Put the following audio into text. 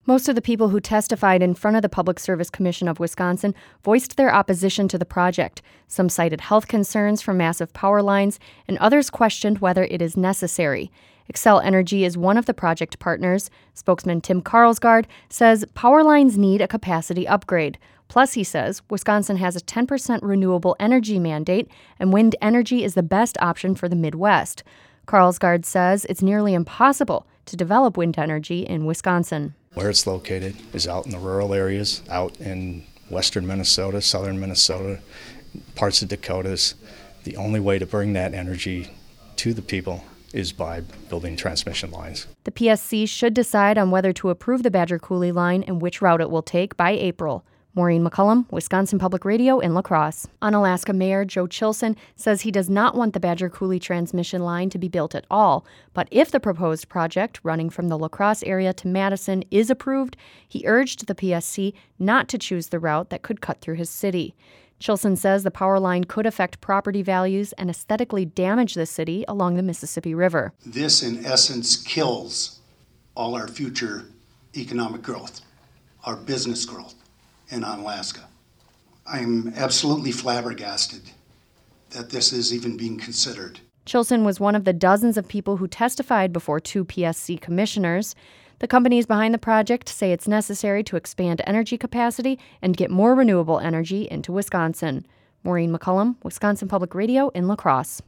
Most of the people who testified in front of the Public Service Commission of Wisconsin voiced their opposition to the project. Some cited health concerns from massive power lines, and others questioned whether it is necessary. Xcel Energy is one of the project partners. Spokesman Tim Karlsgaard says power lines need a capacity upgrade. Plus, he says, Wisconsin has a 10% renewable energy mandate, and wind energy is the best option for the Midwest. Karlsgaard says it's nearly impossible to develop wind energy in Wisconsin. Where it's located is out in the rural areas, out in western Minnesota, southern Minnesota, parts of Dakotas. The only way to bring that energy to the people is by building transmission lines. The PSC should decide on whether to approve the Badger Coulee line and which route it will take by April. Maureen McCullum, Wisconsin Public Radio in La Crosse. Unalaska Mayor Joe Chilson says he does not want the Badger Coulee transmission line to be built at all, but if the proposed project running from the La Crosse area to Madison is approved, he urged the PSC not to choose the route that could cut through his city. Chilson says the power line could affect property values and aesthetically damage the city along the Mississippi River. This, in essence, kills all our future economic growth, our business growth in Unalaska. I'm absolutely flabbergasted that this is even being considered. Chilson was one of the dozens of people who testified before two PSC commissioners. The companies behind the project say it's necessary to expand energy capacity and get more renewable energy into Wisconsin. Maureen McCullum, Wisconsin Public Radio in La Crosse.